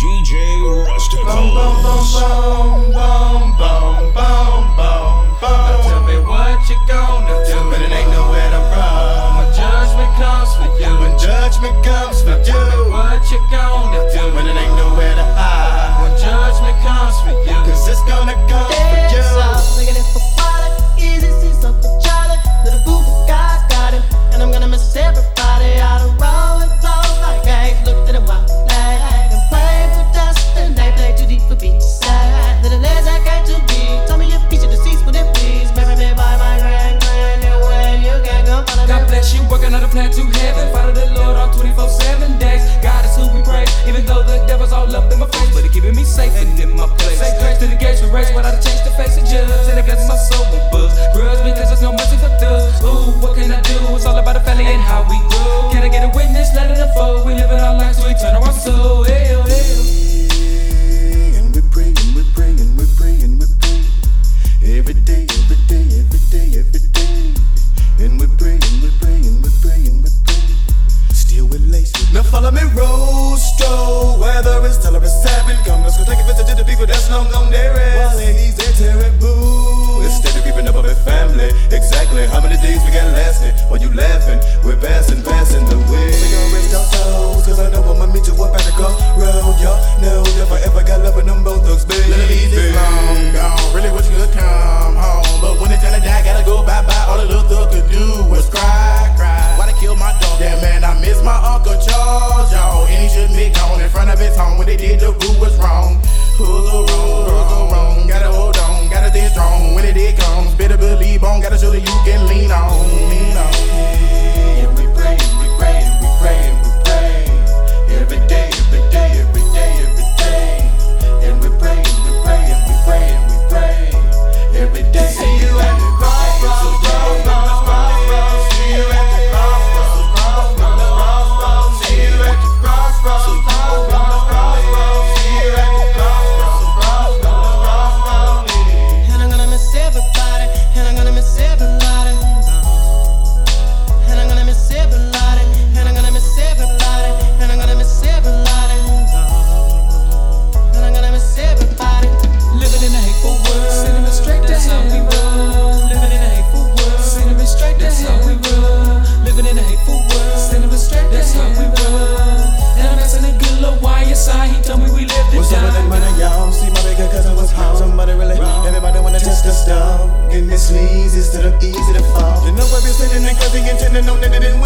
DJ Rusticles. Now tell me what you gonna do when it ain't nowhere to run. When judgment comes for you. When judgment comes for you. Tell me what you gonna do when it ain't nowhere to hide. When judgment comes for you. 'Cause it's gonna come for you. Looking it for water, easy, see something Charlie. Little boo guys got him, and I'm gonna miss everybody. Out of roll and flow like eggs. Look to the wild flag and play for dust, and they play too deep for beach side. Little legs I got to be. Tell me your piece of the seats, would it please? Marry me by my grand, way you can go follow me. God bless you, working on a plan to heaven. Follow the Lord on 24/7 days. God is who we praise, even though the devil's all up in my face, but he keeping me safe and in my place. Say grace to the gates for race, without a change to face the judge. And I guess my soul will buzz. Grudge because there's no mercy for thugs. Ooh, what can I do? It's all about the family and how we grow. Can I get a witness? Let it unfold. We living our lives, so we turn our soul. Hell, hell. And we're praying, we're praying, we're praying, we're praying. Every day, every day, every day, every day. And we're praying, we're praying, we're praying, we're praying. Still with lace. Now follow me, Rostro. Whether it's tell or it's seven. Come, let's go take a visit to the people that's long gone there. While ladies, they're terrible. Instead of keeping up with family. Exactly how many days we got lasting? While you laughing, we're passing the way. We gon' rest our toes, 'cause I know I'ma meet you up at the crossroad. Y'all know if I ever got love with them both thugs, baby. Little easy, long gone. Really wish you could come home, but when it's time to die, gotta go bye-bye. All the little thug could do was cry, cry. Why they kill my dog? Yeah, man, I miss my Uncle Charles, y'all. And he shouldn't be gone in front of his home. When they did, the rule was wrong. Who's so wrong? Gotta hold on, gotta stay strong. When it comes, better believe on. Gotta show that you can lean on, lean on. And we praying, we praying, we praying, we praying. Every day, every day, every day, every day. And we praying, we praying, we praying, we praying. Every day. See you at the crossroads, crossroads. See you at the crossroads, crossroads. See you at the crossroads, crossroads. See you at the crossroads, crossroads. And I'm gonna miss everybody, and I'm gonna miss everybody. And I'm gonna miss everybody, and I'm gonna miss everybody, and I'm gonna miss everybody. And I'm gonna miss everybody. Living in a hateful world, sending me straight to how we roll. Living in a hateful world, sending me straight to how we roll. Living in a hateful world, sending me straight to how we roll. And I'm asking a good little YSI, he told me we lived to What's up with that die. money, y'all? See my bigger cousin was home. Somebody really everybody wanna test the stuff. Getting this sleazy instead of easy to fall. You know I been sitting and cause he intending on that it didn't